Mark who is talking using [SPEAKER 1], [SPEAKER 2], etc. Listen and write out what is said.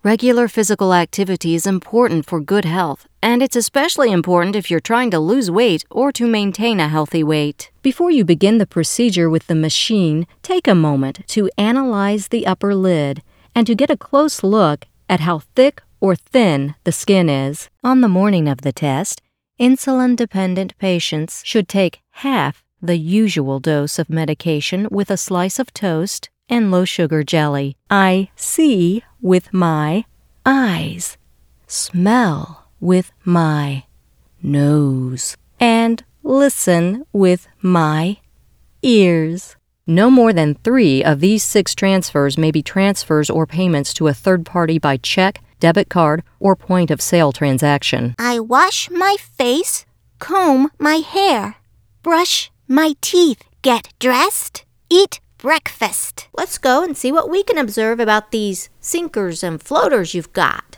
[SPEAKER 1] Regular physical activity is important for good health, and it's especially important if you're trying to lose weight or to maintain a healthy weight. Before you begin the procedure with the machine, take a moment to analyze the upper lid and to get a close look at how thick or thin the skin is. On the morning of the test, insulin-dependent patients should take half the usual dose of medication with a slice of toast and low-sugar jelly. I see with my eyes, smell with my nose, and listen with my ears. No more than 3 of these 6 transfers may be transfers or payments to a third party by check, debit card, or point-of-sale transaction.
[SPEAKER 2] I wash my face, comb my hair, brush my teeth, get dressed, eat breakfast.
[SPEAKER 3] Let's go and see what we can observe about these sinkers and floaters you've got.